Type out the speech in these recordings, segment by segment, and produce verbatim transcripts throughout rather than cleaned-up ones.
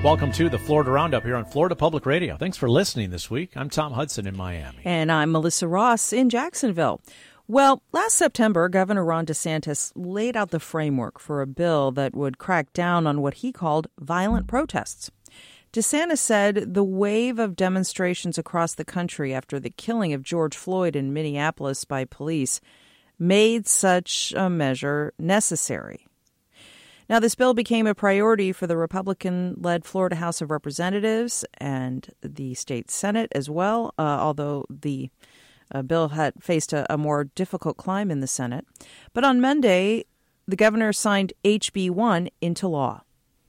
Welcome to the Florida Roundup here on Florida Public Radio. Thanks for listening this week. I'm Tom Hudson in Miami. And I'm Melissa Ross in Jacksonville. Well, last September, Governor Ron DeSantis laid out the framework for a bill that would crack down on what he called violent protests. DeSantis said the wave of demonstrations across the country after the killing of George Floyd in Minneapolis by police made such a measure necessary. Now, this bill became a priority for the Republican-led Florida House of Representatives and the state Senate as well, uh, although the uh, bill had faced a, a more difficult climb in the Senate. But on Monday, the governor signed H B one into law.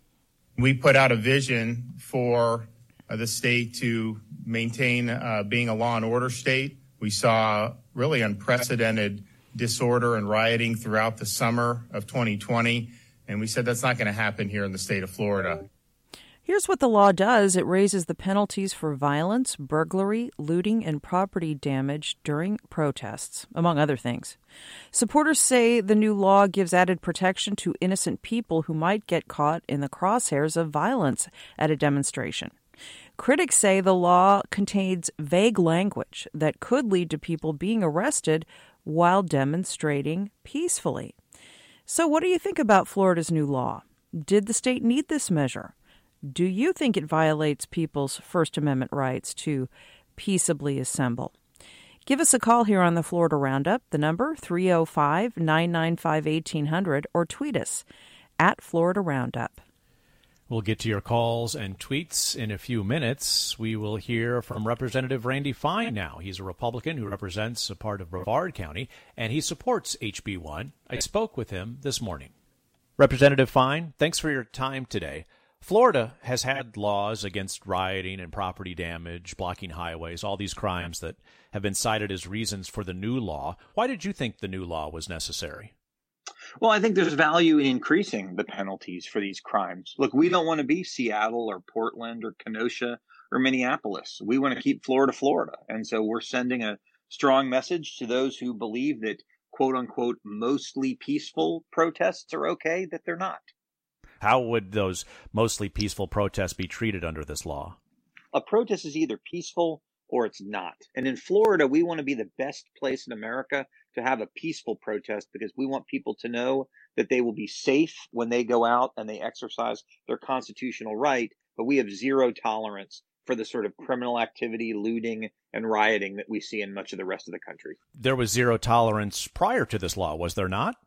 We put out a vision for uh, the state to maintain uh, being a law and order state. We saw really unprecedented disorder and rioting throughout the summer of twenty twenty. And we said that's not going to happen here in the state of Florida. Here's what the law does. It raises the penalties for violence, burglary, looting, and property damage during protests, among other things. Supporters say the new law gives added protection to innocent people who might get caught in the crosshairs of violence at a demonstration. Critics say the law contains vague language that could lead to people being arrested while demonstrating peacefully. So what do you think about Florida's new law? Did the state need this measure? Do you think it violates people's First Amendment rights to peaceably assemble? Give us a call here on the Florida Roundup, the number three oh five, nine nine five, eighteen hundred, or tweet us at Florida Roundup. We'll get to your calls and tweets in a few minutes. We will hear from Representative Randy Fine now. He's a Republican who represents a part of Brevard County, and he supports H B one. I spoke with him this morning. Representative Fine, thanks for your time today. Florida has had laws against rioting and property damage, blocking highways, all these crimes that have been cited as reasons for the new law. Why did you think the new law was necessary? Well, I think there's value in increasing the penalties for these crimes. Look, we don't want to be Seattle or Portland or Kenosha or Minneapolis. We want to keep Florida, Florida. And so we're sending a strong message to those who believe that, quote unquote, mostly peaceful protests are okay, that they're not. How would those mostly peaceful protests be treated under this law? A protest is either peaceful or it's not. And in Florida, we want to be the best place in America to have a peaceful protest because we want people to know that they will be safe when they go out and they exercise their constitutional right. But we have zero tolerance for the sort of criminal activity, looting, and rioting that we see in much of the rest of the country. There was zero tolerance prior to this law, was there not?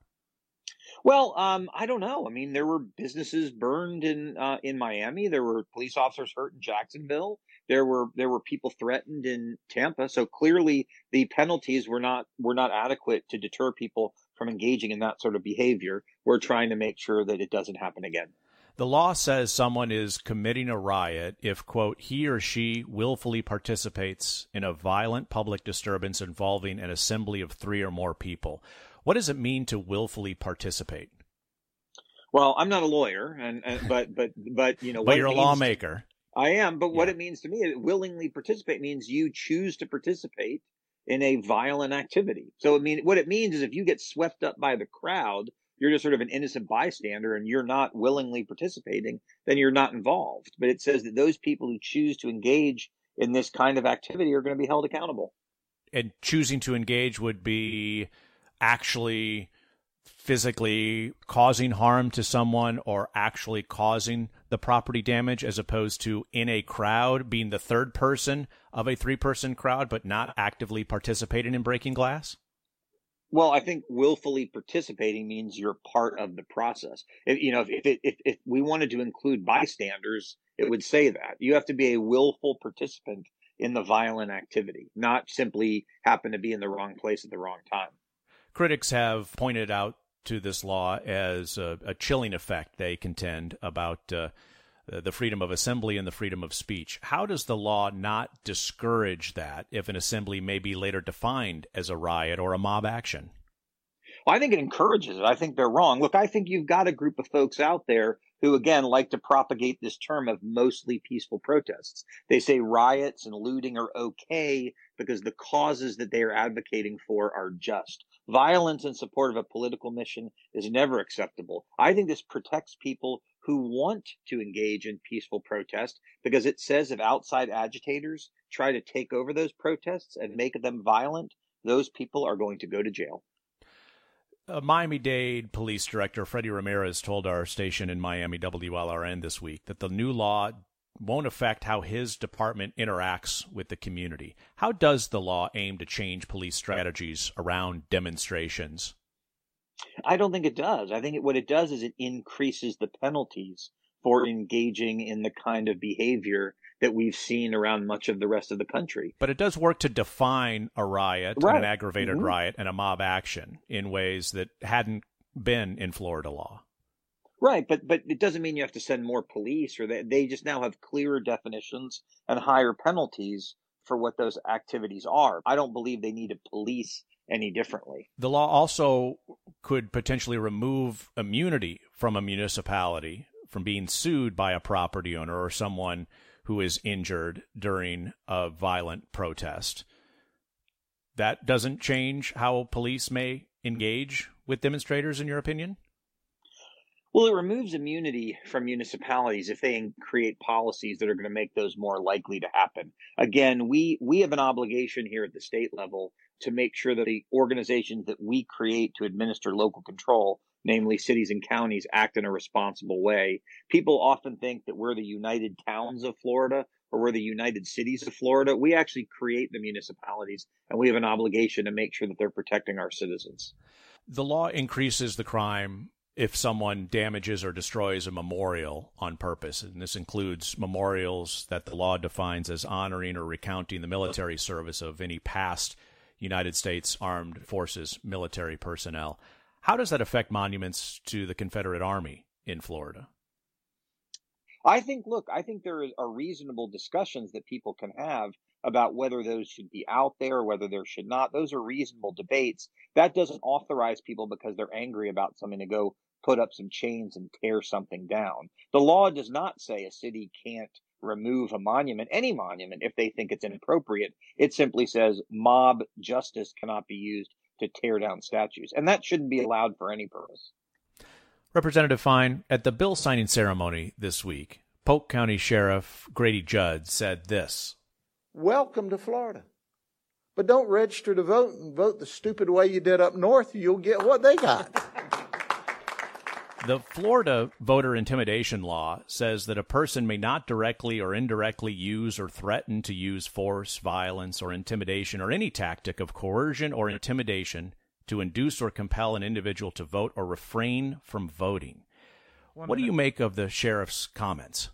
Well, um, I don't know. I mean, there were businesses burned in uh, in Miami. There were police officers hurt in Jacksonville. There were there were people threatened in Tampa. So clearly, the penalties were not were not adequate to deter people from engaging in that sort of behavior. We're trying to make sure that it doesn't happen again. The law says someone is committing a riot if, quote, he or she willfully participates in a violent public disturbance involving an assembly of three or more people. What does it mean to willfully participate? Well, I'm not a lawyer, and, and but but but you know, but you're a lawmaker. I am, but yeah. What it means to me, willingly participate means you choose to participate in a violent activity. So it mean what it means is if you get swept up by the crowd, you're just sort of an innocent bystander, and you're not willingly participating, then you're not involved. But it says that those people who choose to engage in this kind of activity are going to be held accountable. And choosing to engage would be actually physically causing harm to someone or actually causing the property damage, as opposed to in a crowd being the third person of a three-person crowd but not actively participating in breaking glass? Well, I think willfully participating means you're part of the process. If, you know, if, if, if, if we wanted to include bystanders, it would say that. You have to be a willful participant in the violent activity, not simply happen to be in the wrong place at the wrong time. Critics have pointed out to this law as a, a chilling effect, they contend, about uh, the freedom of assembly and the freedom of speech. How does the law not discourage that if an assembly may be later defined as a riot or a mob action? Well, I think it encourages it. I think they're wrong. Look, I think you've got a group of folks out there who, again, like to propagate this term of mostly peaceful protests. They say riots and looting are okay because the causes that they are advocating for are just. Violence in support of a political mission is never acceptable. I think this protects people who want to engage in peaceful protest, because it says if outside agitators try to take over those protests and make them violent, those people are going to go to jail. Uh, Miami-Dade Police Director Freddie Ramirez told our station in Miami, W L R N, this week that the new law won't affect how his department interacts with the community. How does the law aim to change police strategies around demonstrations? I don't think it does. I think it, what it does is it increases the penalties for engaging in the kind of behavior that we've seen around much of the rest of the country. But it does work to define a riot, right. and an aggravated mm-hmm. riot, and a mob action in ways that hadn't been in Florida law. Right, but but it doesn't mean you have to send more police, or they, they just now have clearer definitions and higher penalties for what those activities are. I don't believe they need to police any differently. The law also could potentially remove immunity from a municipality from being sued by a property owner or someone who is injured during a violent protest. That doesn't change how police may engage with demonstrators, in your opinion? Well, it removes immunity from municipalities if they create policies that are going to make those more likely to happen. Again, we, we have an obligation here at the state level to make sure that the organizations that we create to administer local control, namely cities and counties, act in a responsible way. People often think that we're the United Towns of Florida or we're the United Cities of Florida. We actually create the municipalities, and we have an obligation to make sure that they're protecting our citizens. The law increases the crime if someone damages or destroys a memorial on purpose, and this includes memorials that the law defines as honoring or recounting the military service of any past United States Armed Forces military personnel. How does that affect monuments to the Confederate Army in Florida? I think, look, I think there are reasonable discussions that people can have about whether those should be out there or whether there should not. Those are reasonable debates. That doesn't authorize people because they're angry about something to go put up some chains and tear something down. The law does not say a city can't remove a monument, any monument, if they think it's inappropriate. It simply says mob justice cannot be used to tear down statues, and that shouldn't be allowed for any purpose. Representative Fine, at the bill signing ceremony this week, Polk County Sheriff Grady Judd said this: "Welcome to Florida, but don't register to vote and vote the stupid way you did up north. You'll get what they got." The Florida voter intimidation law says that a person may not directly or indirectly use or threaten to use force, violence, or intimidation, or any tactic of coercion or intimidation to induce or compel an individual to vote or refrain from voting. One what minute. do you make of the sheriff's comments?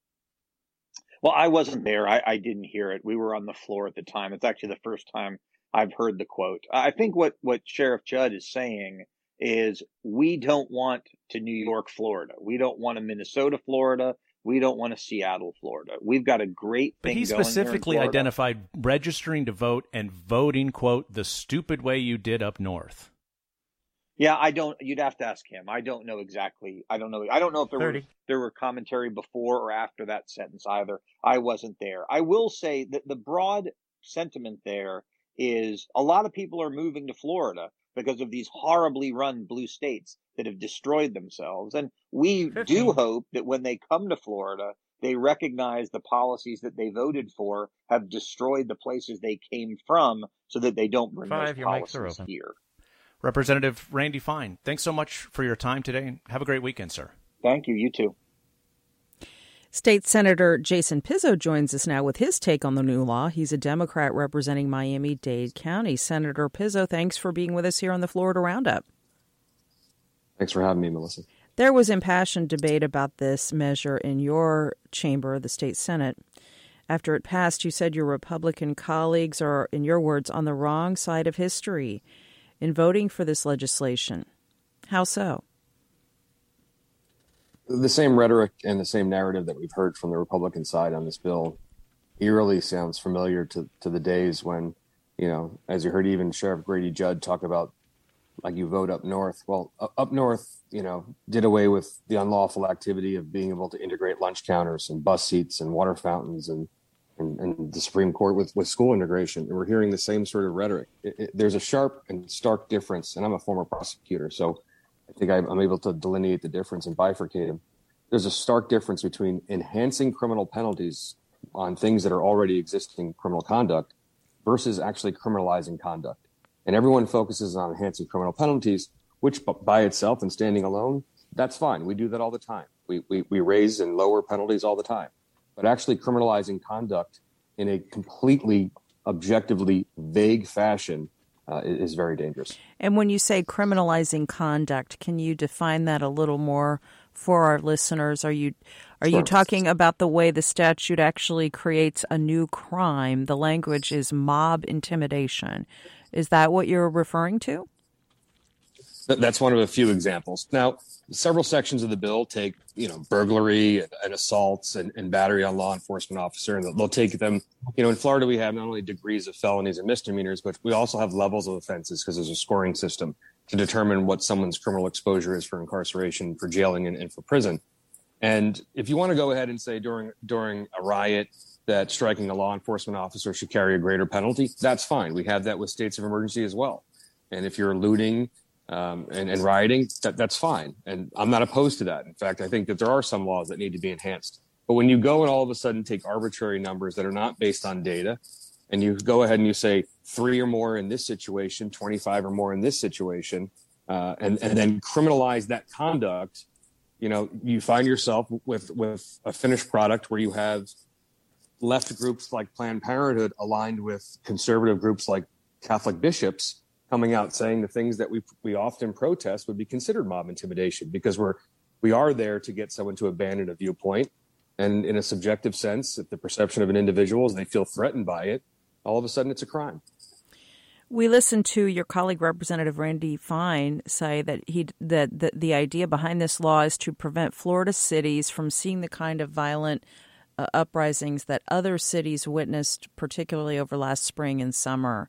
Well, I wasn't there. I, I didn't hear it. We were on the floor at the time. It's actually the first time I've heard the quote. I think what, what Sheriff Judd is saying is we don't want to New York, Florida. We don't want a Minnesota, Florida. We don't want a Seattle, Florida. We've got a great thing going. But he specifically identified registering to vote and voting, quote, the stupid way you did up north. Yeah, I don't, you'd have to ask him. I don't know exactly. I don't know. I don't know if there were, there were commentary before or after that sentence either. I wasn't there. I will say that the broad sentiment there is a lot of people are moving to Florida because of these horribly run blue states that have destroyed themselves. And we fifteen do hope that when they come to Florida, they recognize the policies that they voted for have destroyed the places they came from so that they don't bring Five, those policies here. Representative Randy Fine, thanks so much for your time today, and have a great weekend, sir. Thank you. You too. State Senator Jason Pizzo joins us now with his take on the new law. He's a Democrat representing Miami-Dade County. Senator Pizzo, thanks for being with us here on the Florida Roundup. Thanks for having me, Melissa. There was impassioned debate about this measure in your chamber, the state Senate. After it passed, you said your Republican colleagues are, in your words, on the wrong side of history in voting for this legislation. How so? The same rhetoric and the same narrative that we've heard from the Republican side on this bill eerily sounds familiar to, to the days when, you know, as you heard even Sheriff Grady Judd talk about, like, you vote up north. Well, up north, you know, did away with the unlawful activity of being able to integrate lunch counters and bus seats and water fountains and and, and the Supreme Court with, with school integration. And we're hearing the same sort of rhetoric. It, it, there's a sharp and stark difference, and I'm a former prosecutor, so I think I'm able to delineate the difference and bifurcate them. there's a stark difference between enhancing criminal penalties on things that are already existing criminal conduct versus actually criminalizing conduct. And everyone focuses on enhancing criminal penalties, which by itself and standing alone, that's fine. We do that all the time. We, we, we raise and lower penalties all the time. But actually criminalizing conduct in a completely objectively vague fashion uh, is very dangerous. And when you say criminalizing conduct, can you define that a little more for our listeners? Are you are Sure. you talking about the way the statute actually creates a new crime? The language is mob intimidation. Is that what you're referring to? That's one of a few examples. Now, several sections of the bill take, you know, burglary and, and assaults and, and battery on law enforcement officer, and they'll take them. You know, in Florida, we have not only degrees of felonies and misdemeanors, but we also have levels of offenses because there's a scoring system to determine what someone's criminal exposure is for incarceration, for jailing, and, and for prison. And if you want to go ahead and say during during a riot that striking a law enforcement officer should carry a greater penalty, that's fine. We have that with states of emergency as well. And if you're looting um, and, and rioting, that, that's fine. And I'm not opposed to that. In fact, I think that there are some laws that need to be enhanced. But when you go and all of a sudden take arbitrary numbers that are not based on data, and you go ahead and you say three or more in this situation, twenty-five or more in this situation, uh, and, and then criminalize that conduct, you know, you find yourself with, with a finished product where you have left groups like Planned Parenthood aligned with conservative groups like Catholic bishops coming out saying the things that we we often protest would be considered mob intimidation, because we're we are there to get someone to abandon a viewpoint. And in a subjective sense, if the perception of an individual is they feel threatened by it, all of a sudden it's a crime. We listened to your colleague, Representative Randy Fine, say that he that the, the idea behind this law is to prevent Florida cities from seeing the kind of violent uh, uprisings that other cities witnessed, particularly over last spring and summer.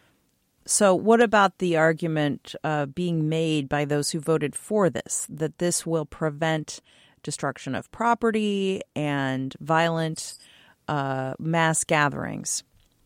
So what about the argument uh, being made by those who voted for this, that this will prevent destruction of property and violent uh, mass gatherings?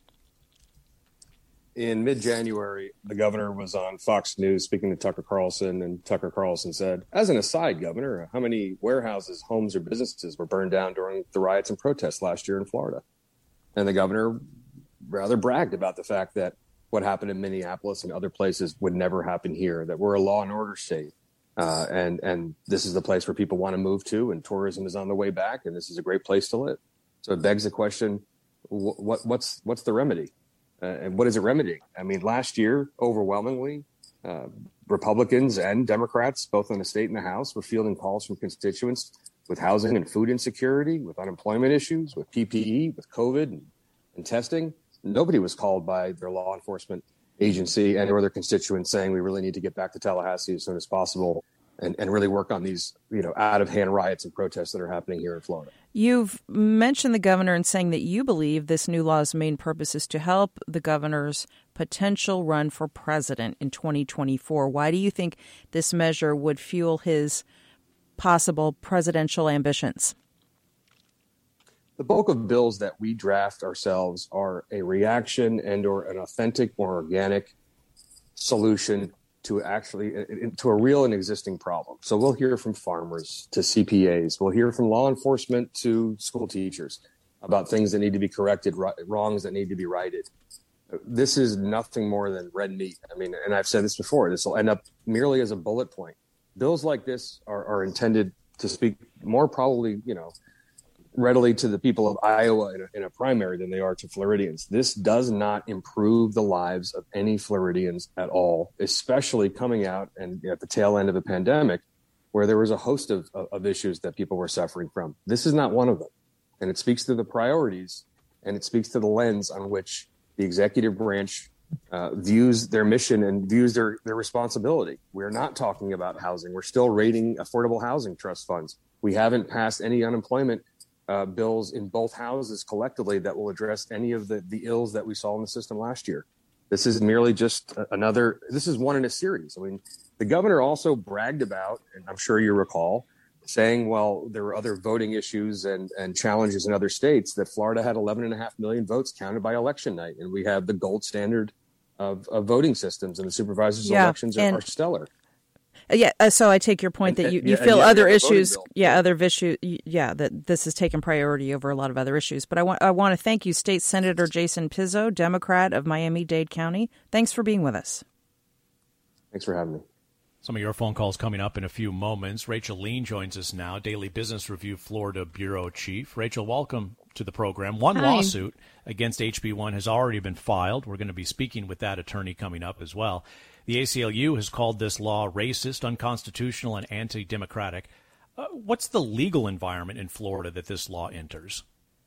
In mid-January, the governor was on Fox News speaking to Tucker Carlson, and Tucker Carlson said, as an aside, Governor, how many warehouses, homes, or businesses were burned down during the riots and protests last year in Florida? And the governor rather bragged about the fact that what happened in Minneapolis and other places would never happen here, that we're a law and order state. Uh, and, and this is the place where people want to move to, and tourism is on the way back, and this is a great place to live. So it begs the question, wh- what, what's, what's the remedy? Uh, and what is it remedying? I mean, last year, overwhelmingly, uh, Republicans and Democrats, both in the state and the House, were fielding calls from constituents with housing and food insecurity, with unemployment issues, with P P E, with COVID and, and testing. Nobody was called by their law enforcement agency and or their constituents saying we really need to get back to Tallahassee as soon as possible and, and really work on these, you know, out-of-hand riots and protests that are happening here in Florida. You've mentioned the governor in saying that you believe this new law's main purpose is to help the governor's potential run for president in twenty twenty-four. Why do you think this measure would fuel his possible presidential ambitions? The bulk of bills that we draft ourselves are a reaction and or an authentic or organic solution to actually to a real and existing problem. So we'll hear from farmers to C P As. We'll hear from law enforcement to school teachers about things that need to be corrected, wrongs that need to be righted. This is nothing more than red meat. I mean, and I've said this before, this will end up merely as a bullet point. Bills like this are, are intended to speak more probably, you know, readily to the people of Iowa in a, in a primary than they are to Floridians. This does not improve the lives of any Floridians at all, especially coming out and at the tail end of a pandemic where there was a host of, of, of issues that people were suffering from. This is not one of them. And it speaks to the priorities, and it speaks to the lens on which the executive branch uh, views their mission and views their, their responsibility. We're not talking about housing. We're still rating affordable housing trust funds. We haven't passed any unemployment Uh, bills in both houses collectively that will address any of the, the ills that we saw in the system last year. This is merely just another, this is one in a series. I mean, the governor also bragged about, and I'm sure you recall, saying, well, there were other voting issues and, and challenges in other states, that Florida had eleven and a half million votes counted by election night. And we have the gold standard of, of voting systems, and the supervisors' yeah, elections are, and- are stellar. Yeah, uh, so I take your point And- that you, and- you yeah, feel and yeah, other we have a voting issues, bill. yeah, other issues, yeah, that this has taken priority over a lot of other issues. But I want I want to thank you, State Senator Jason Pizzo, Democrat of Miami-Dade County. Thanks for being with us. Thanks for having me. Some of your phone calls coming up in a few moments. Rachel Lean joins us now, Daily Business Review Florida Bureau Chief. Rachel, welcome to the program. One Hi. lawsuit against H B one has already been filed. We're going to be speaking with that attorney coming up as well. The A C L U has called this law racist, unconstitutional, and anti-democratic. Uh, what's the legal environment in Florida that this law enters?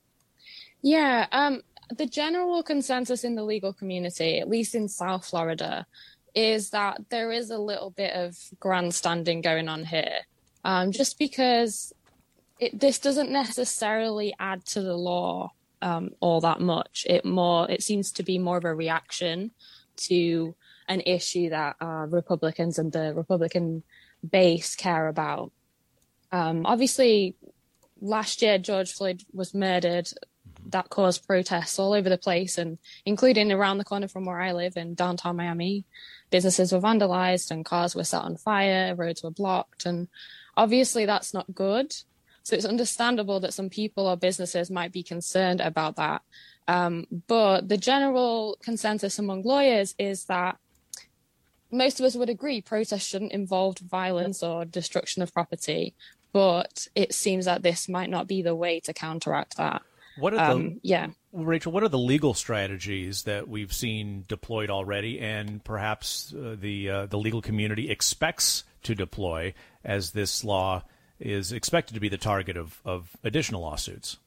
Yeah, um, the general consensus in the legal community, at least in South Florida, is that there is a little bit of grandstanding going on here, um, just because it, this doesn't necessarily add to the law um, all that much. It more it seems to be more of a reaction to an issue that uh, Republicans and the Republican base care about. Um, obviously, last year George Floyd was murdered. That caused protests all over the place, and including around the corner from where I live in downtown Miami. Businesses were vandalized and cars were set on fire, roads were blocked, and obviously that's not good. So it's understandable that some people or businesses might be concerned about that. Um, but the general consensus among lawyers is that most of us would agree protests shouldn't involve violence or destruction of property, but it seems that this might not be the way to counteract that. What are the Um, yeah. Rachel, what are the legal strategies that we've seen deployed already, and perhaps uh, the uh, the legal community expects to deploy as this law is expected to be the target of, of additional lawsuits?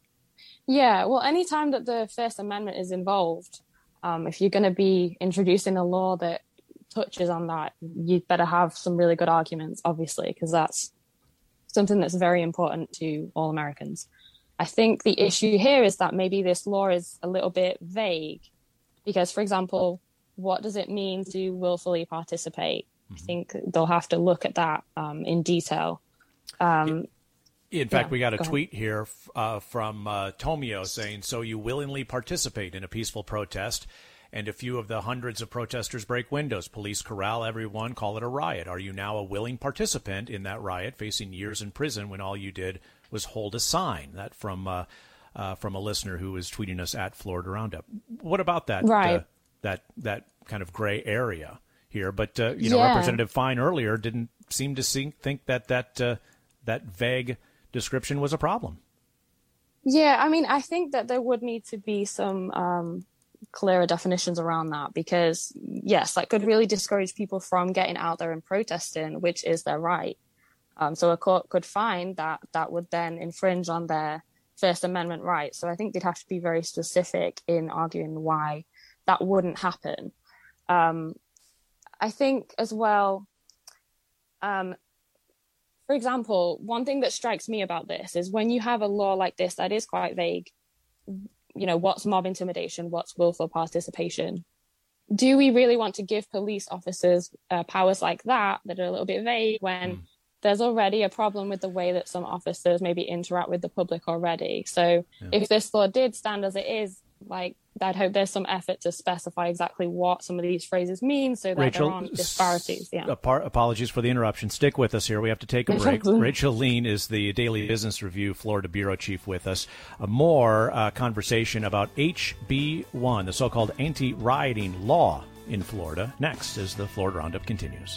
Yeah, well, anytime that the First Amendment is involved, um, if you're going to be introducing a law that touches on that, you'd better have some really good arguments, obviously, because that's something that's very important to all Americans. I think the issue here is that maybe this law is a little bit vague because, for example, what does it mean to willfully participate? Mm-hmm. I think they'll have to look at that um, in detail. Um, in fact, yeah, we got a go tweet here uh, from uh, Tomio saying, so you willingly participate in a peaceful protest, and a few of the hundreds of protesters break windows. Police corral everyone, call it a riot. Are you now a willing participant in that riot, facing years in prison when all you did was hold a sign? That from uh, uh, from a listener who was tweeting us at Florida Roundup. What about that right. uh, that that kind of gray area here? But uh, you know, yeah. Representative Fine earlier didn't seem to see, think that that uh, that vague description was a problem. Yeah, I mean, I think that there would need to be some um, clearer definitions around that because, yes, that could really discourage people from getting out there and protesting, which is their right. Um, so a court could find that that would then infringe on their First Amendment rights. So I think they'd have to be very specific in arguing why that wouldn't happen. Um, I think as well, um, for example, one thing that strikes me about this is when you have a law like this that is quite vague, you know, what's mob intimidation, what's willful participation? Do we really want to give police officers uh, powers like that that are a little bit vague when mm. there's already a problem with the way that some officers maybe interact with the public already? So yeah. if this law did stand as it is, like, I'd hope there's some effort to specify exactly what some of these phrases mean so that Rachel, there aren't disparities. Yeah. Apart, apologies for the interruption. Stick with us here. We have to take a break. Rachel Lean is the Daily Business Review Florida Bureau Chief with us. A more uh, conversation about H B one, the so-called anti-rioting law in Florida, next as the Florida Roundup continues.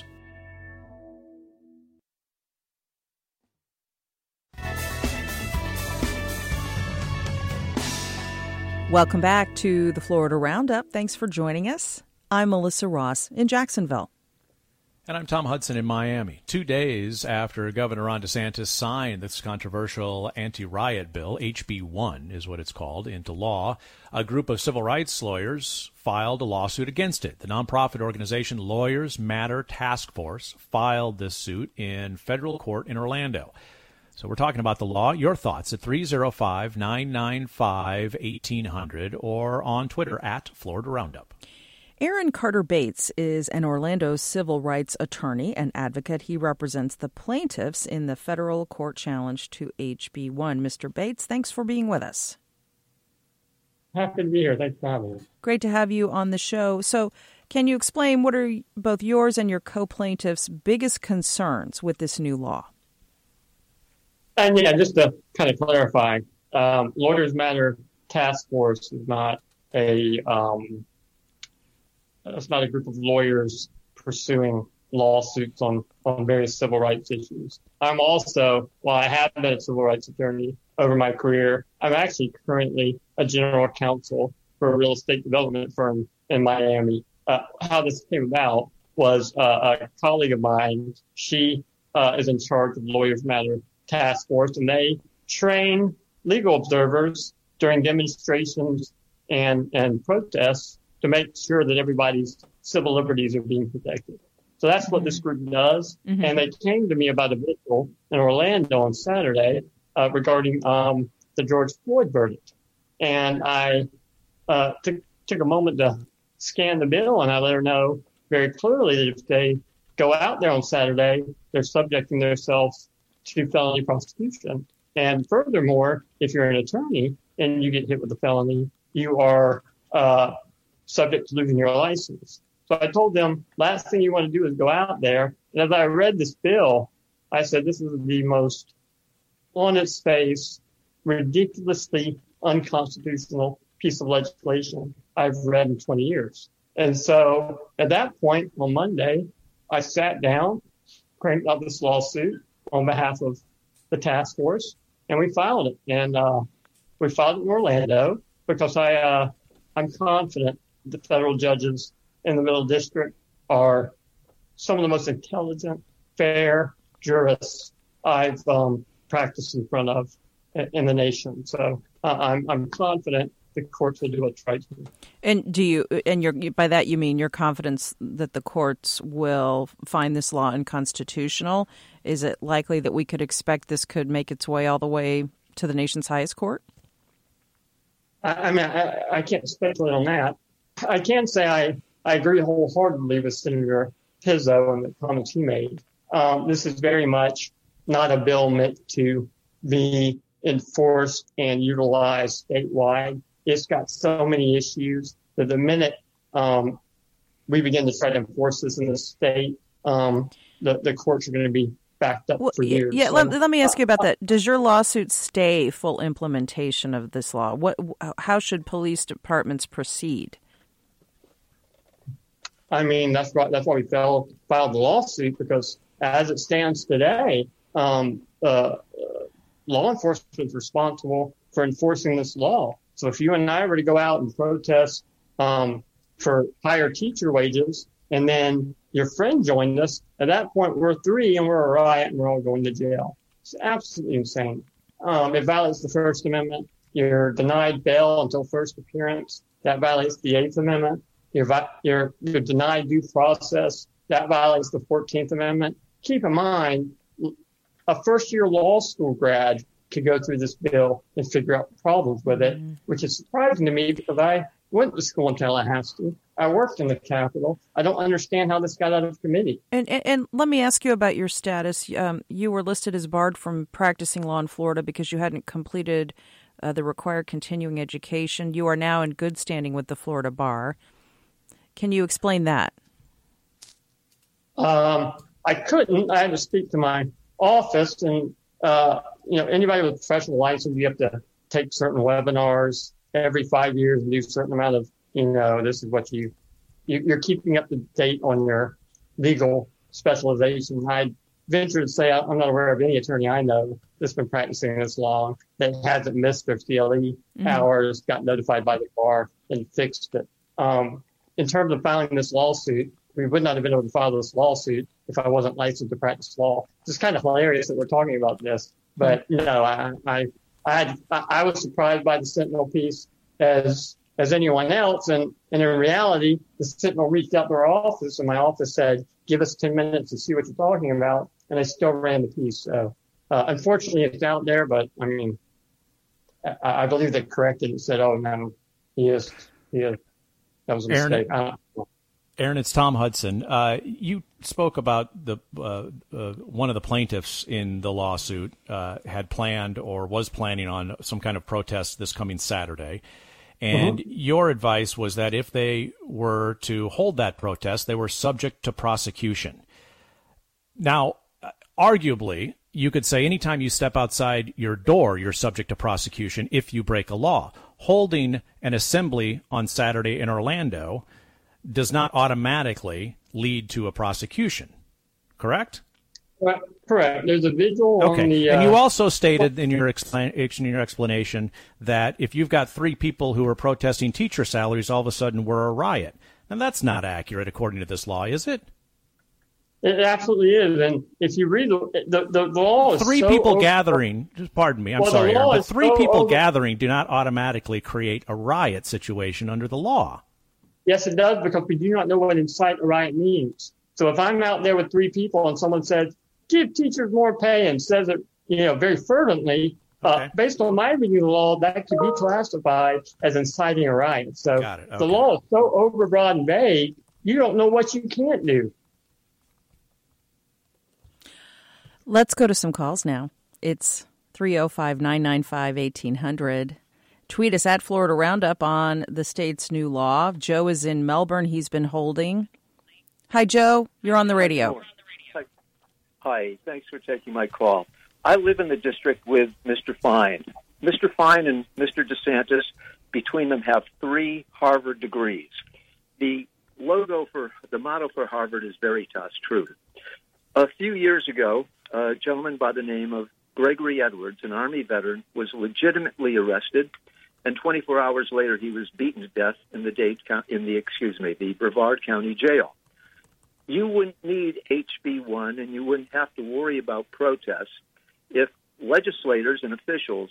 Welcome back to the Florida Roundup. Thanks for joining us. I'm Melissa Ross in Jacksonville. And I'm Tom Hudson in Miami. Two days after Governor Ron DeSantis signed this controversial anti-riot bill, H B one is what it's called, into law, a group of civil rights lawyers filed a lawsuit against it. The nonprofit organization Lawyers Matter Task Force filed this suit in federal court in Orlando. So we're talking about the law. Your thoughts at three oh five, nine nine five, eighteen hundred or on Twitter at Florida Roundup. Aaron Carter Bates is an Orlando civil rights attorney and advocate. He represents the plaintiffs in the federal court challenge to H B one. Mister Bates, thanks for being with us. Happy to be here. Thanks for having me. Great to have you on the show. So Can you explain what are both yours and your co-plaintiffs' biggest concerns with this new law? And yeah, just to kind of clarify, um, Lawyers Matter Task Force is not a um, it's not a group of lawyers pursuing lawsuits on, on various civil rights issues. I'm also, while I have been a civil rights attorney over my career, I'm actually currently a general counsel for a real estate development firm in Miami. Uh, how this came about was uh, a colleague of mine. She uh, is in charge of Lawyers Matter Task Force, and they train legal observers during demonstrations and, and protests to make sure that everybody's civil liberties are being protected. So that's what this group does. Mm-hmm. And they came to me about a bill in Orlando on Saturday uh, regarding um, the George Floyd verdict. And I uh, took, took a moment to scan the bill, and I let her know very clearly that if they go out there on Saturday, they're subjecting themselves to felony prosecution. And furthermore, if you're an attorney and you get hit with a felony, you are uh, subject to losing your license. So I told them, last thing you want to do is go out there. And as I read this bill, I said, this is the most on its face, ridiculously unconstitutional piece of legislation I've read in twenty years. And so at that point on Monday, I sat down, cranked out this lawsuit on behalf of the task force, and we filed it. And uh, we filed it in Orlando because I, uh, I'm confident the federal judges in the Middle District are some of the most intelligent, fair jurists I've um, practiced in front of in the nation. So uh, I'm I'm confident the courts will do what's right. And do you? And you're, by that you mean your confidence that the courts will find this law unconstitutional? Is it likely that we could expect this could make its way all the way to the nation's highest court? I, I mean, I, I can't speculate on that. I can say I. I agree wholeheartedly with Senator Pizzo and the comments he made. Um, this is very much not a bill meant to be enforced and utilized statewide. It's got so many issues that the minute um, we begin to try to enforce this in the state, um, the, the courts are going to be backed up well, for years. Yeah, so, let, let me ask you about that. Does your lawsuit stay full implementation of this law? What? How should police departments proceed? I mean, that's why, that's why we filed, filed the lawsuit, because as it stands today, um, uh, uh, law enforcement is responsible for enforcing this law. So if you and I were to go out and protest um, for higher teacher wages, and then your friend joined us, at that point we're three and we're a riot and we're all going to jail. It's absolutely insane. Um, it violates the First Amendment. You're denied bail until first appearance. That violates the Eighth Amendment. You're, you're, you're denied due process. That violates the fourteenth Amendment. Keep in mind, a first-year law school grad could go through this bill and figure out problems with it, mm-hmm. which is surprising to me because I went to school in Tallahassee. I worked in the Capitol. I don't understand how this got out of committee. And, and, and let me ask you about your status. Um, you were listed as barred from practicing law in Florida because you hadn't completed uh, the required continuing education. You are now in good standing with the Florida Bar. Can you explain that? Um, I couldn't. I had to speak to my office, and uh, you know, anybody with a professional license, you have to take certain webinars every five years and do a certain amount of, you know, this is what you, you you're keeping up to date on your legal specialization. I venture to say I'm not aware of any attorney I know that's been practicing this long that hasn't missed their C L E mm-hmm. hours, got notified by the bar, and fixed it. Um, In terms of filing this lawsuit, we would not have been able to file this lawsuit if I wasn't licensed to practice law. It's kind of hilarious that we're talking about this, but you know, I I I, had, I was surprised by the Sentinel piece as as anyone else, and and in reality, the Sentinel reached out to our office, and my office said, "Give us ten minutes to see what you're talking about," and I still ran the piece. So uh, unfortunately, it's out there, but I mean, I, I believe they corrected it and said, "Oh no, he is he is." That was a Aaron, mistake. I don't know. Aaron, it's Tom Hudson. Uh, you spoke about the uh, uh, one of the plaintiffs in the lawsuit uh, had planned or was planning on some kind of protest this coming Saturday. And Mm-hmm. your advice was that if they were to hold that protest, they were subject to prosecution. Now, arguably, you could say anytime you step outside your door, you're subject to prosecution if you break a law. Holding an assembly on Saturday in Orlando does not automatically lead to a prosecution, correct? Correct. Correct. There's a visual okay. on the... Uh, and you uh, also stated in your, expla- in your explanation that if you've got three people who are protesting teacher salaries, all of a sudden we're a riot. And that's not accurate according to this law, is it? It absolutely is. And if you read the, the, the, the law is Three so people over- gathering, just pardon me, I'm Well, the sorry, law Aaron, but is three so people over- gathering do not automatically create a riot situation under the law. Yes, it does, because we do not know what incite a riot means. So if I'm out there with three people and someone says, give teachers more pay, and says it, you know, very fervently, Okay. uh, based on my reading of the law, that could be classified as inciting a riot. So Got it. Okay. the law is so overbroad and vague, you don't know what you can't do. Let's go to some calls now. It's three oh five, nine nine five, eighteen hundred. Tweet us at Florida Roundup on the state's new law. Joe is in Melbourne. He's been holding. Hi, Joe. You're on the radio. Hi. Thanks for taking my call. I live in the district with Mister Fine. Mister Fine and Mister DeSantis, between them, have three Harvard degrees. The logo for the motto for Harvard is Veritas, Truth. A few years ago, a gentleman by the name of Gregory Edwards, an Army veteran, was legitimately arrested, and twenty-four hours later, he was beaten to death in the Dade, in the excuse me, the Brevard County Jail. You wouldn't need H B one, and you wouldn't have to worry about protests if legislators and officials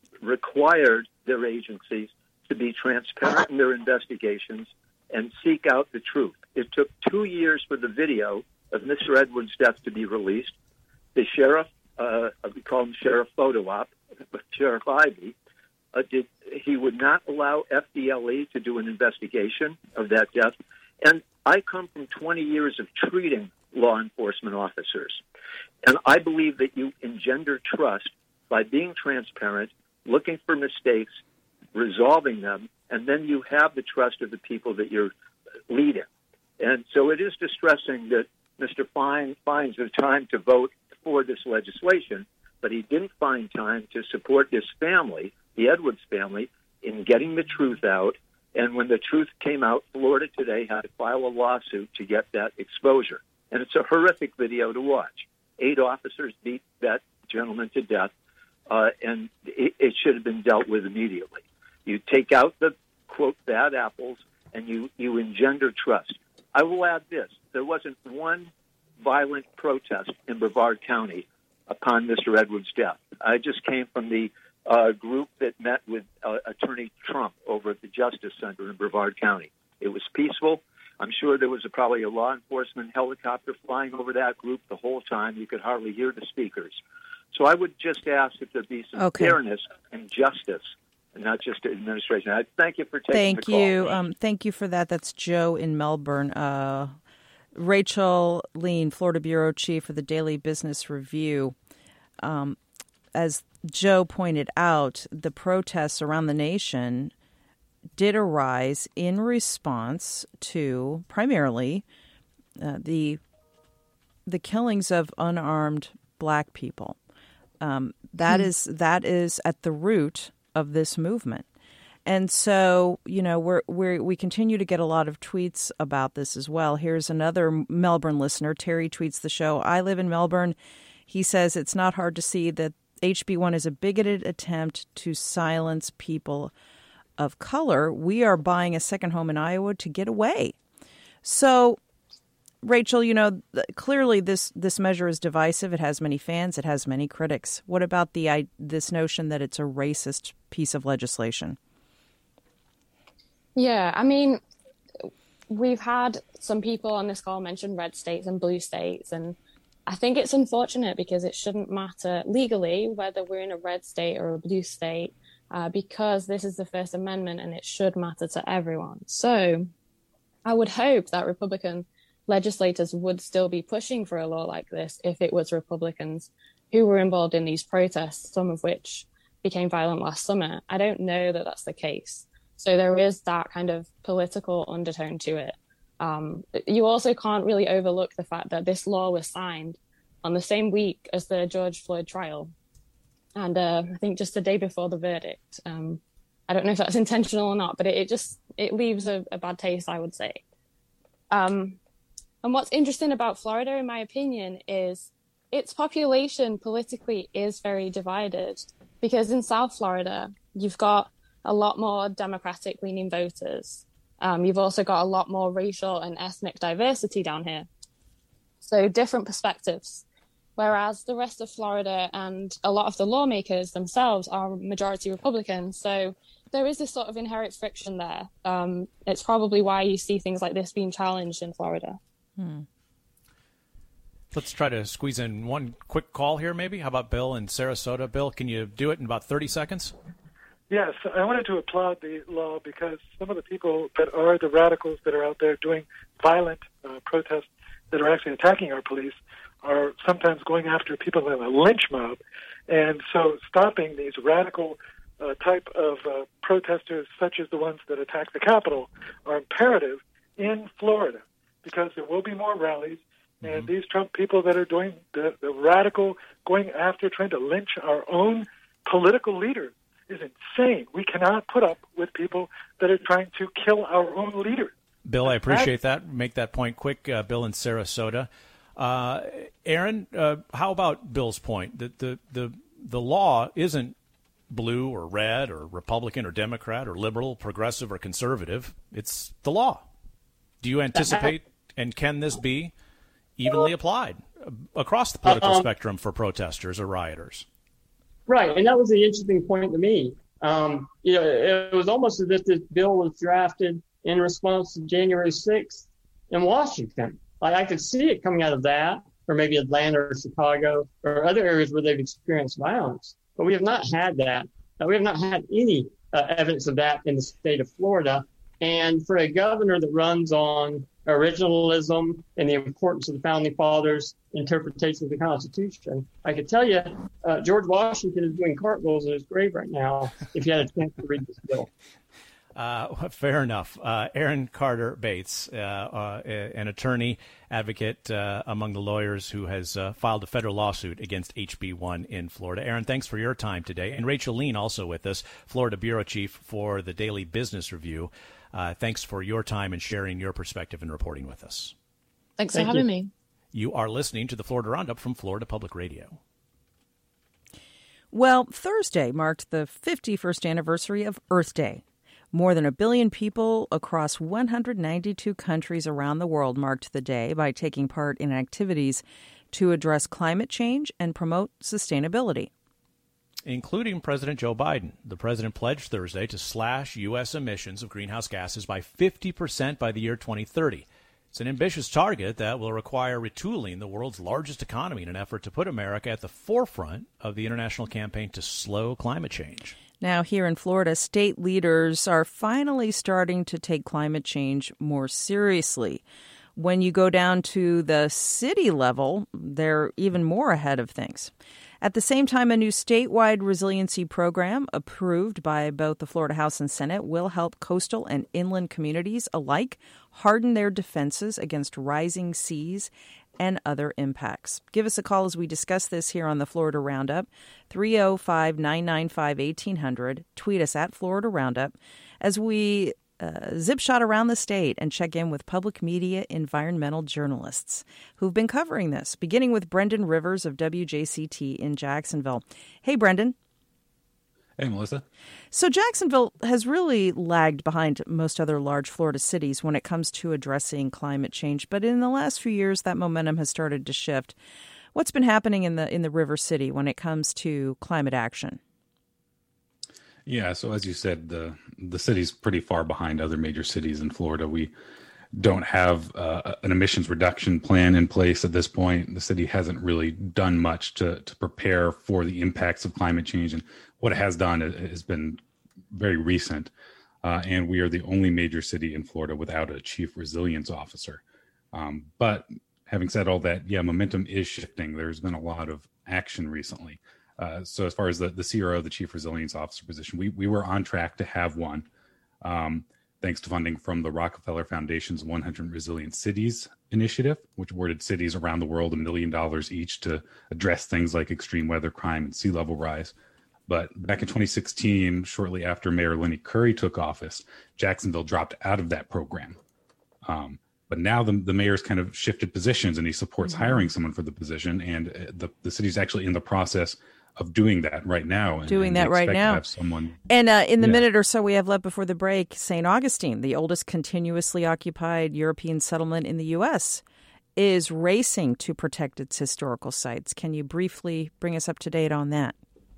required their agencies to be transparent in their investigations and seek out the truth. It took two years for the video of Mister Edwards' death to be released. The sheriff, uh, we call him Sheriff Photo Op, Sheriff Ivey, uh, did he would not allow F D L E to do an investigation of that death. And I come from twenty years of treating law enforcement officers. And I believe that you engender trust by being transparent, looking for mistakes, resolving them, and then you have the trust of the people that you're leading. And so it is distressing that Mister Fine finds the time to vote for this legislation, but he didn't find time to support his family, the Edwards family, in getting the truth out. And when the truth came out, Florida Today had to file a lawsuit to get that exposure. And it's a horrific video to watch. Eight officers beat that gentleman to death, uh, and it, it should have been dealt with immediately. You take out the, quote, bad apples, and you, you engender trust. I will add this. There wasn't one violent protest in Brevard County upon Mister Edwards' death. I just came from the uh, group that met with uh, Attorney Trump over at the Justice Center in Brevard County. It was peaceful. I'm sure there was a, probably a law enforcement helicopter flying over that group the whole time. You could hardly hear the speakers. So I would just ask that there be some Okay. fairness and justice, and not just administration. I thank you for taking Thank the call. you. Um, thank you for that. That's Joe in Melbourne. Uh, Rachel Lean, Florida Bureau Chief for the Daily Business Review. Um, as Joe pointed out, the protests around the nation did arise in response to primarily uh, the the killings of unarmed black people. Um, that Hmm. is that is at the root of this movement. And so, you know, we're, we're, we continue to get a lot of tweets about this as well. Here's another Melbourne listener. Terry tweets the show. I live in Melbourne. He says it's not hard to see that H B one is a bigoted attempt to silence people of color. We are buying a second home in Iowa to get away. So, Rachel, you know, clearly this, this measure is divisive. It has many fans. It has many critics. What about the I, this notion that it's a racist piece of legislation? Yeah, I mean, we've had some people on this call mention red states and blue states, and I think it's unfortunate because it shouldn't matter legally whether we're in a red state or a blue state, uh, because this is the First Amendment and it should matter to everyone. So I would hope that Republican legislators would still be pushing for a law like this if it was Republicans who were involved in these protests, some of which became violent last summer. I don't know that that's the case. So there is that kind of political undertone to it. Um, you also can't really overlook the fact that this law was signed on the same week as the George Floyd trial. And uh, I think just the day before the verdict. Um, I don't know if that's intentional or not, but it, it just, it leaves a, a bad taste, I would say. Um, and what's interesting about Florida, in my opinion, is its population politically is very divided, because in South Florida, you've got a lot more Democratic leaning voters. Um, you've also got a lot more racial and ethnic diversity down here. So different perspectives. Whereas the rest of Florida and a lot of the lawmakers themselves are majority Republicans. So there is this sort of inherent friction there. Um, it's probably why you see things like this being challenged in Florida. Hmm. Let's try to squeeze in one quick call here, maybe. How about Bill in Sarasota? Bill, can you do it in about thirty seconds? Yes, I wanted to applaud the law because some of the people that are the radicals that are out there doing violent uh, protests that are actually attacking our police are sometimes going after people in a lynch mob. And so stopping these radical uh, type of uh, protesters, such as the ones that attack the Capitol, are imperative in Florida, because there will be more rallies. Mm-hmm. And these Trump people that are doing the, the radical, going after, trying to lynch our own political leaders is insane. We cannot put up with people that are trying to kill our own leaders. Bill, I appreciate that. Make that point quick, uh, Bill in Sarasota. Uh, Aaron, uh, how about Bill's point that the, the the law isn't blue or red or Republican or Democrat or liberal, progressive or conservative? It's the law. Do you anticipate, and can this be evenly applied across the political um, spectrum for protesters or rioters? Right, and that was the interesting point to me. Um, you know, it was almost as if this bill was drafted in response to January sixth in Washington. Like, I could see it coming out of that, or maybe Atlanta or Chicago or other areas where they've experienced violence. But we have not had that. Uh, we have not had any uh, evidence of that in the state of Florida. And for a governor that runs on originalism and the importance of the Founding Fathers' interpretation of the Constitution, I could tell you uh, George Washington is doing cartwheels in his grave right now if you had a chance to read this bill. Uh, fair enough. Uh, Aaron Carter Bates, uh, uh, an attorney, advocate uh, among the lawyers who has uh, filed a federal lawsuit against H B one in Florida. Aaron, thanks for your time today. And Rachel Lean also with us, Florida Bureau Chief for the Daily Business Review. Uh, thanks for your time and sharing your perspective and reporting with us. Thanks Thank for having you. me. You are listening to the Florida Roundup from Florida Public Radio. Well, Thursday marked the fifty-first anniversary of Earth Day. More than a billion people across one hundred ninety-two countries around the world marked the day by taking part in activities to address climate change and promote sustainability. Including President Joe Biden. The president pledged Thursday to slash U S emissions of greenhouse gases by fifty percent by the year twenty thirty. It's an ambitious target that will require retooling the world's largest economy in an effort to put America at the forefront of the international campaign to slow climate change. Now, here in Florida, state leaders are finally starting to take climate change more seriously. When you go down to the city level, they're even more ahead of things. At the same time, a new statewide resiliency program approved by both the Florida House and Senate will help coastal and inland communities alike harden their defenses against rising seas and other impacts. Give us a call as we discuss this here on the Florida Roundup, three oh five, nine nine five, eighteen hundred. Tweet us at Florida Roundup as we uh, zip shot around the state and check in with public media environmental journalists who've been covering this, beginning with Brendan Rivers of W J C T in Jacksonville. Hey, Brendan. Hey, Melissa. So Jacksonville has really lagged behind most other large Florida cities when it comes to addressing climate change. But in the last few years, that momentum has started to shift. What's been happening in the in the River City when it comes to climate action? Yeah, so as you said, the the city's pretty far behind other major cities in Florida. We don't have uh, an emissions reduction plan in place at this point. The city hasn't really done much to to prepare for the impacts of climate change, and what it has done has been very recent. Uh, and we are the only major city in Florida without a chief resilience officer. Um, but having said all that, yeah, momentum is shifting. There's been a lot of action recently. Uh, so as far as the, the C R O, the chief resilience officer position, we, we were on track to have one um, thanks to funding from the Rockefeller Foundation's one hundred Resilient Cities initiative, which awarded cities around the world a million dollars each to address things like extreme weather, crime, and sea level rise. But back in twenty sixteen, shortly after Mayor Lenny Curry took office, Jacksonville dropped out of that program. Um, but now the, the mayor's kind of shifted positions, and he supports mm-hmm. hiring someone for the position. And the, the city's actually in the process of doing that right now. And, doing and that right now. Have someone, and uh, in the yeah. minute or so we have left before the break, Saint Augustine, the oldest continuously occupied European settlement in the U S, is racing to protect its historical sites. Can you briefly bring us up to date on that?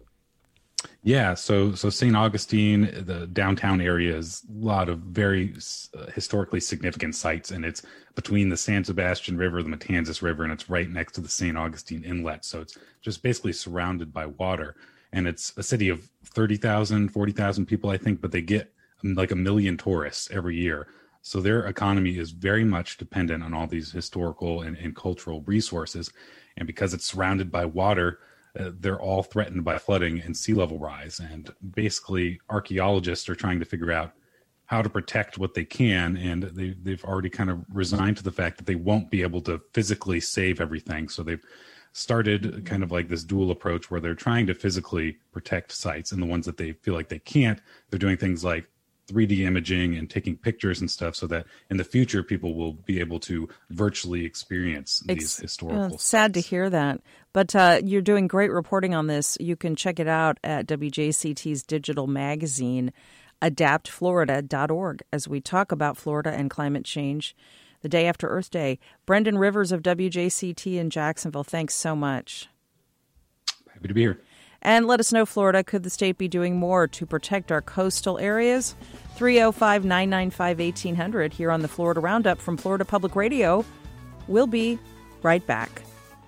Yeah, so so Saint Augustine, the downtown area, is a lot of very uh, historically significant sites, and it's between the San Sebastian River, the Matanzas River, and it's right next to the Saint Augustine Inlet. So it's just basically surrounded by water, and it's a city of thirty thousand, forty thousand people, I think, but they get like a million tourists every year. So their economy is very much dependent on all these historical and, and cultural resources, and because it's surrounded by water, Uh, they're all threatened by flooding and sea level rise. And basically, archaeologists are trying to figure out how to protect what they can. And they, they've already kind of resigned to the fact that they won't be able to physically save everything. So they've started kind of like this dual approach where they're trying to physically protect sites. And the ones that they feel like they can't, they're doing things like three D imaging and taking pictures and stuff so that in the future people will be able to virtually experience these Ex- historical uh, sad to hear that. But uh, you're doing great reporting on this. You can check it out at W J C T's digital magazine, adapt florida dot org, as we talk about Florida and climate change the day after Earth Day. Brendan Rivers of W J C T in Jacksonville, thanks so much. Happy to be here. And let us know, Florida, could the state be doing more to protect our coastal areas? three oh five, nine nine five, eighteen hundred here on the Florida Roundup from Florida Public Radio. We'll be right back.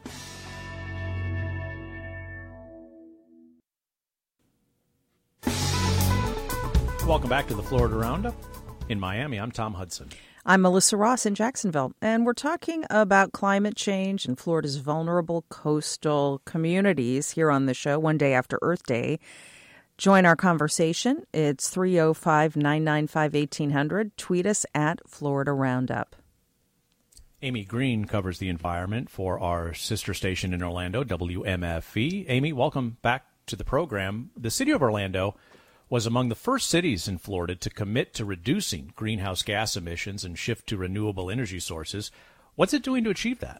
Welcome back to the Florida Roundup. In Miami, I'm Tom Hudson. I'm Melissa Ross in Jacksonville, and we're talking about climate change and Florida's vulnerable coastal communities here on the show one day after Earth Day. Join our conversation. It's three oh five, nine nine five, eighteen hundred. Tweet us at Florida Roundup. Amy Green covers the environment for our sister station in Orlando, W M F E. Amy, welcome back to the program. The city of Orlando was among the first cities in Florida to commit to reducing greenhouse gas emissions and shift to renewable energy sources. What's it doing to achieve that?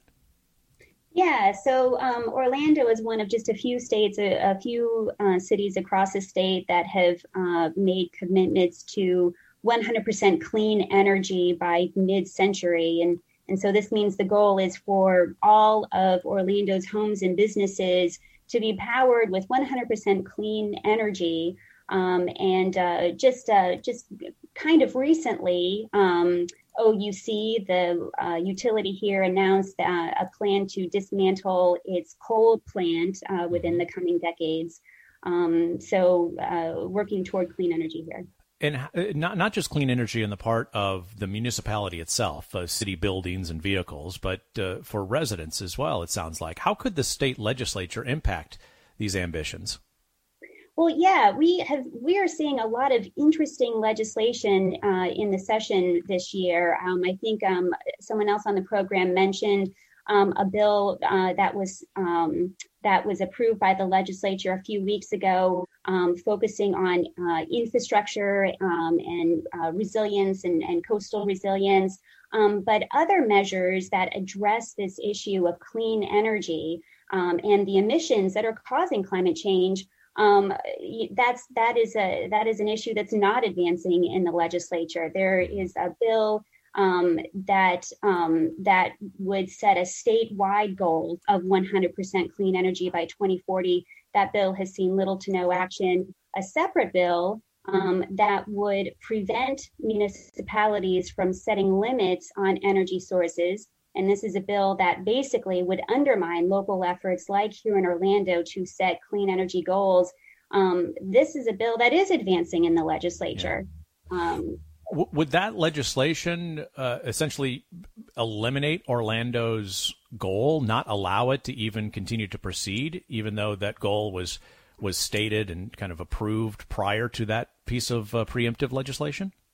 Yeah, so um, Orlando is one of just a few states, a, a few uh, cities across the state that have uh, made commitments to one hundred percent clean energy by mid-century. And, and so this means the goal is for all of Orlando's homes and businesses to be powered with one hundred percent clean energy. Um, and uh, just uh, just kind of recently, um, O U C, the uh, utility here, announced uh, a plan to dismantle its coal plant uh, within the coming decades. Um, so uh, working toward clean energy here. And not not just clean energy on the part of the municipality itself, uh, city buildings and vehicles, but uh, for residents as well, it sounds like. How could the state legislature impact these ambitions? Well, yeah, we have. We are seeing a lot of interesting legislation uh, in the session this year. Um, I think um, someone else on the program mentioned um, a bill uh, that was um, that was approved by the legislature a few weeks ago, um, focusing on uh, infrastructure um, and uh, resilience and, and coastal resilience, um, but other measures that address this issue of clean energy um, and the emissions that are causing climate change. Um, that's that is a that is an issue that's not advancing in the legislature. There is a bill um, that um, that would set a statewide goal of one hundred percent clean energy by twenty forty. That bill has seen little to no action. A separate bill um, that would prevent municipalities from setting limits on energy sources. And this is a bill that basically would undermine local efforts like here in Orlando to set clean energy goals. Um, this is a bill that is advancing in the legislature. Yeah. Um, w- would that legislation uh, essentially eliminate Orlando's goal, not allow it to even continue to proceed, even though that goal was was stated and kind of approved prior to that piece of uh, preemptive legislation?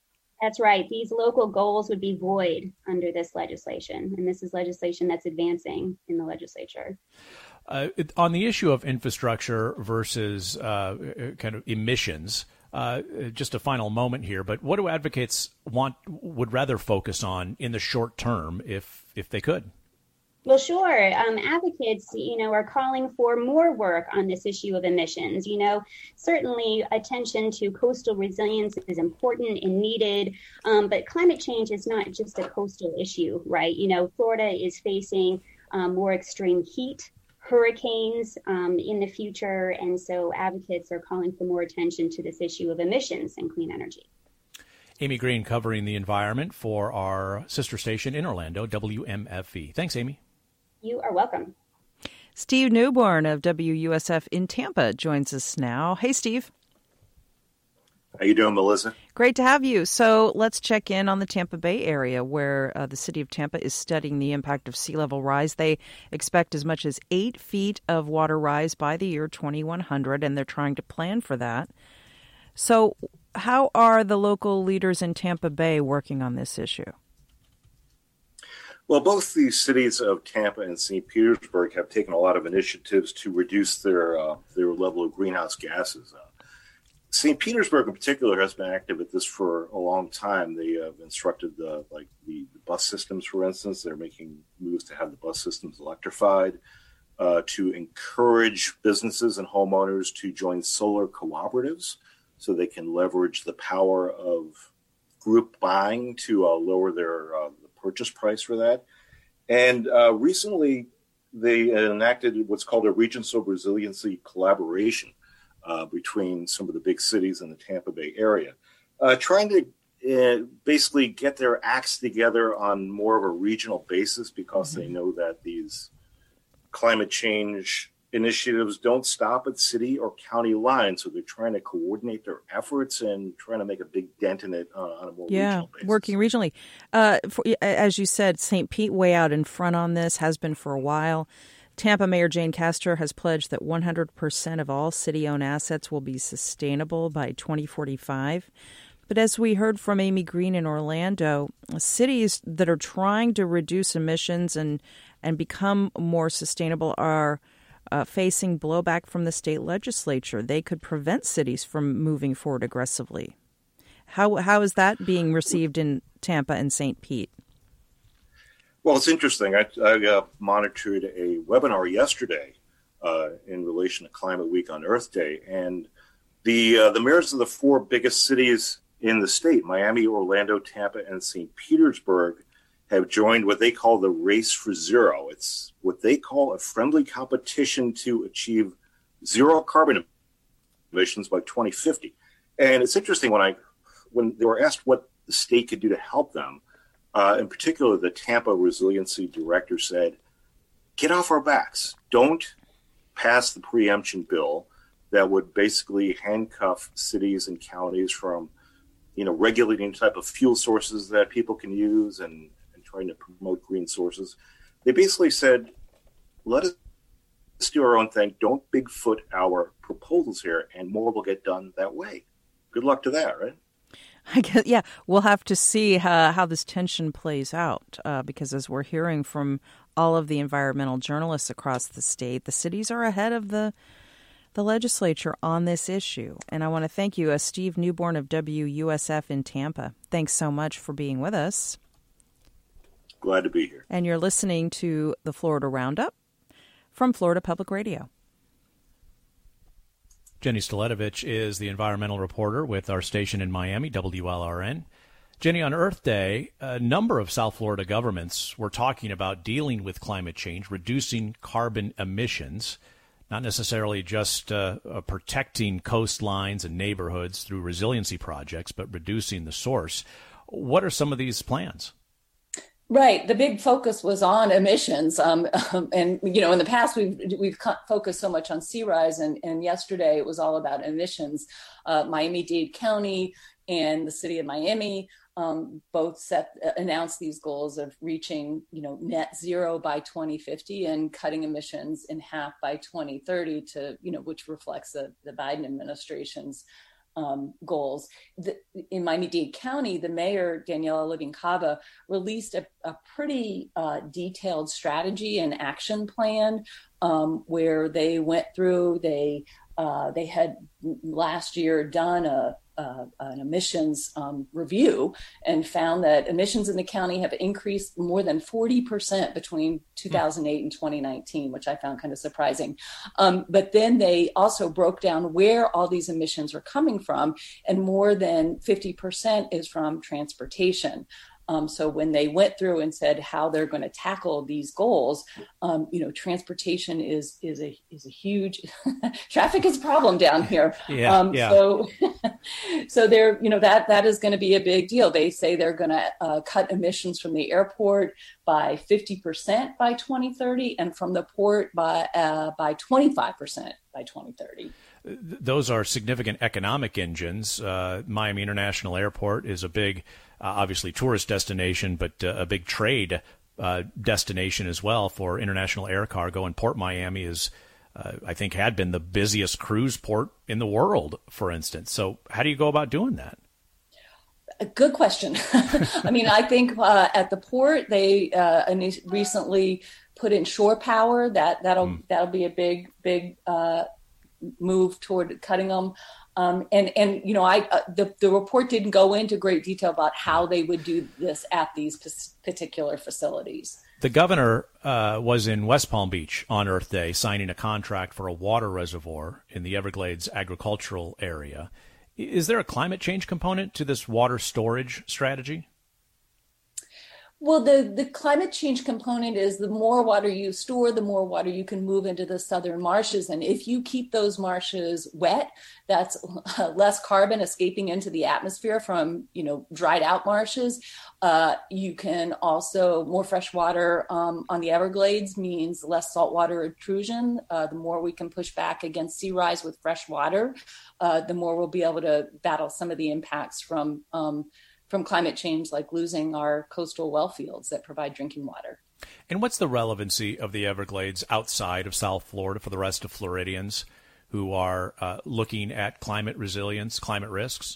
That's right. These local goals would be void under this legislation, and this is legislation that's advancing in the legislature. Uh, it, on the issue of infrastructure versus uh, kind of emissions, uh, just a final moment here, but what do advocates want, would rather focus on in the short term if if they could? Well, sure. Um, advocates, you know, are calling for more work on this issue of emissions. You know, certainly attention to coastal resilience is important and needed, um, but climate change is not just a coastal issue, right? You know, Florida is facing um, more extreme heat, hurricanes um, in the future, and so advocates are calling for more attention to this issue of emissions and clean energy. Amy Green covering the environment for our sister station in Orlando, W M F E. Thanks, Amy. You are welcome. Steve Newborn of W U S F in Tampa joins us now. Hey, Steve. How you doing, Melissa? Great to have you. So let's check in on the Tampa Bay area where uh, the city of Tampa is studying the impact of sea level rise. They expect as much as eight feet of water rise by the year twenty-one hundred, and they're trying to plan for that. So how are the local leaders in Tampa Bay working on this issue? Well, both the cities of Tampa and Saint Petersburg have taken a lot of initiatives to reduce their uh, their level of greenhouse gases. Uh, Saint Petersburg, in particular, has been active at this for a long time. They have instructed the like the, the bus systems, for instance. They're making moves to have the bus systems electrified, uh, to encourage businesses and homeowners to join solar cooperatives so they can leverage the power of group buying to uh, lower their uh, purchase price for that. And uh, recently, they enacted what's called a Regional Resiliency Collaboration uh, between some of the big cities in the Tampa Bay area, uh, trying to uh, basically get their acts together on more of a regional basis because mm-hmm. they know that these climate change initiatives don't stop at city or county lines. So they're trying to coordinate their efforts and trying to make a big dent in it uh, on a more yeah, regional basis. Working regionally. Uh, for, as you said, Saint Pete way out in front on this, has been for a while. Tampa Mayor Jane Castor has pledged that one hundred percent of all city-owned assets will be sustainable by twenty forty-five. But as we heard from Amy Green in Orlando, cities that are trying to reduce emissions and, and become more sustainable are Uh, facing blowback from the state legislature. They could prevent cities from moving forward aggressively. How how is that being received in Tampa and Saint Pete? Well, it's interesting. I, I uh, monitored a webinar yesterday uh, in relation to Climate Week on Earth Day, and the uh, the mayors of the four biggest cities in the state, Miami, Orlando, Tampa, and Saint Petersburg, have joined what they call the Race for Zero. It's what they call a friendly competition to achieve zero carbon emissions by twenty fifty. And it's interesting when I when they were asked what the state could do to help them, uh, in particular, the Tampa Resiliency Director said, get off our backs. Don't pass the preemption bill that would basically handcuff cities and counties from, you know, regulating the type of fuel sources that people can use and trying to promote green sources. They basically said, let us do our own thing. Don't Bigfoot our proposals here, and more will get done that way. Good luck to that, right? I guess, yeah, we'll have to see how, how this tension plays out uh, because as we're hearing from all of the environmental journalists across the state, the cities are ahead of the the legislature on this issue. And I want to thank you, uh, Steve Newborn of W U S F in Tampa. Thanks so much for being with us. Glad to be here. And you're listening to the Florida Roundup from Florida Public Radio. Jenny Staletovich is the environmental reporter with our station in Miami, W L R N. Jenny, on Earth Day, a number of South Florida governments were talking about dealing with climate change, reducing carbon emissions, not necessarily just uh, uh, protecting coastlines and neighborhoods through resiliency projects, but reducing the source. What are some of these plans? Right. The big focus was on emissions. Um, um, and, you know, in the past, we've we've focused so much on sea rise. And, and yesterday, it was all about emissions. Uh, Miami-Dade County and the city of Miami um, both set uh, announced these goals of reaching, you know, net zero by twenty fifty and cutting emissions in half by twenty thirty to, you know, which reflects the, the Biden administration's um, goals. The, in Miami-Dade County, the mayor, Daniela Levine Cava, released a, a pretty uh, detailed strategy and action plan um, where they went through, they uh, they had last year done a Uh, an emissions um, review and found that emissions in the county have increased more than forty percent between two thousand eight and twenty nineteen, which I found kind of surprising. Um, but then they also broke down where all these emissions are coming from, and more than fifty percent is from transportation. Um, so when they went through and said how they're going to tackle these goals, um, you know, transportation is is a is a huge traffic is a problem down here. Yeah, um, yeah. So, so they're you know that that is going to be a big deal. They say they're going to uh, cut emissions from the airport by fifty percent by twenty thirty, and from the port by uh, by twenty-five percent by twenty thirty. Those are significant economic engines. Uh, Miami International Airport is a big, uh, obviously, tourist destination, but uh, a big trade uh, destination as well for international air cargo. And Port Miami is, uh, I think, had been the busiest cruise port in the world, for instance. So how do you go about doing that? A good question. I mean, I think uh, at the port, they uh, recently put in shore power. That, that'll, mm. that'll be a big, big uh move toward cutting them. Um, and, and, you know, I, uh, the, the report didn't go into great detail about how they would do this at these p- particular facilities. The governor uh, was in West Palm Beach on Earth Day signing a contract for a water reservoir in the Everglades agricultural area. Is there a climate change component to this water storage strategy? Well, the, the climate change component is the more water you store, the more water you can move into the southern marshes. And if you keep those marshes wet, that's less carbon escaping into the atmosphere from, you know, dried out marshes. Uh, you can also, more fresh water um, on the Everglades means less saltwater intrusion. Uh, the more we can push back against sea rise with fresh water, uh, the more we'll be able to battle some of the impacts from um from climate change, like losing our coastal well fields that provide drinking water. And what's the relevancy of the Everglades outside of South Florida for the rest of Floridians who are uh, looking at climate resilience, climate risks?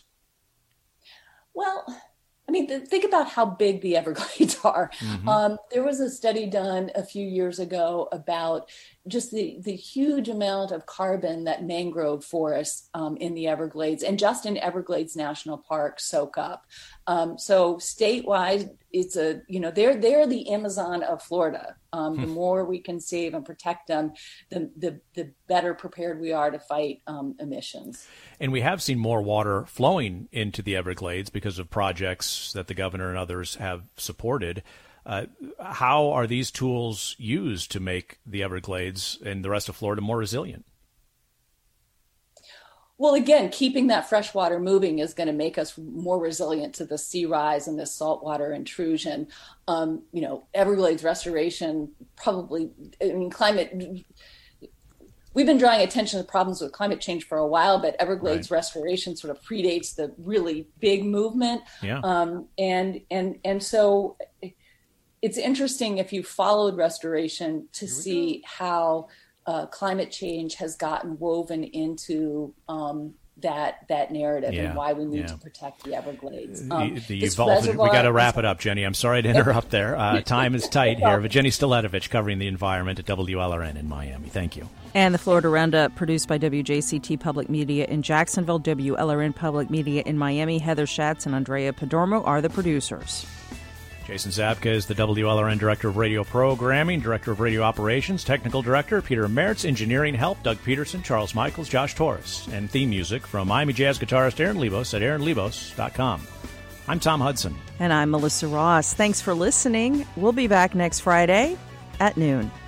Well, I mean, th- think about how big the Everglades are. Mm-hmm. Um, there was a study done a few years ago about just the, the huge amount of carbon that mangrove forests um, in the Everglades and just in Everglades National Park soak up. Um, so statewide, it's a, you know, they're, they're the Amazon of Florida. Um, hmm. The more we can save and protect them, the, the, the better prepared we are to fight um, emissions. And we have seen more water flowing into the Everglades because of projects that the governor and others have supported. Uh, how are these tools used to make the Everglades and the rest of Florida more resilient? Well, again, keeping that fresh water moving is going to make us more resilient to the sea rise and the saltwater intrusion. Um, you know, Everglades restoration probably, I mean, climate, we've been drawing attention to problems with climate change for a while, but Everglades right. restoration sort of predates the really big movement. Yeah. Um, and, and, and so it's interesting if you followed restoration to see go. how uh, climate change has gotten woven into um, that that narrative yeah. and why we need yeah. to protect the Everglades. Um, the, the evolved, we got to wrap it up, Jenny. I'm sorry to interrupt there. Uh, time is tight here. But Jenny Staletovich covering the environment at W L R N in Miami. Thank you. And the Florida Roundup, produced by W J C T Public Media in Jacksonville, W L R N Public Media in Miami. Heather Schatz and Andrea Padormo are the producers. Jason Zabka is the W L R N Director of Radio Programming, Director of Radio Operations, Technical Director, Peter Mertz, Engineering Help, Doug Peterson, Charles Michaels, Josh Torres, and theme music from Miami Jazz guitarist Aaron Lebos at aaron lebos dot com. I'm Tom Hudson. And I'm Melissa Ross. Thanks for listening. We'll be back next Friday at noon.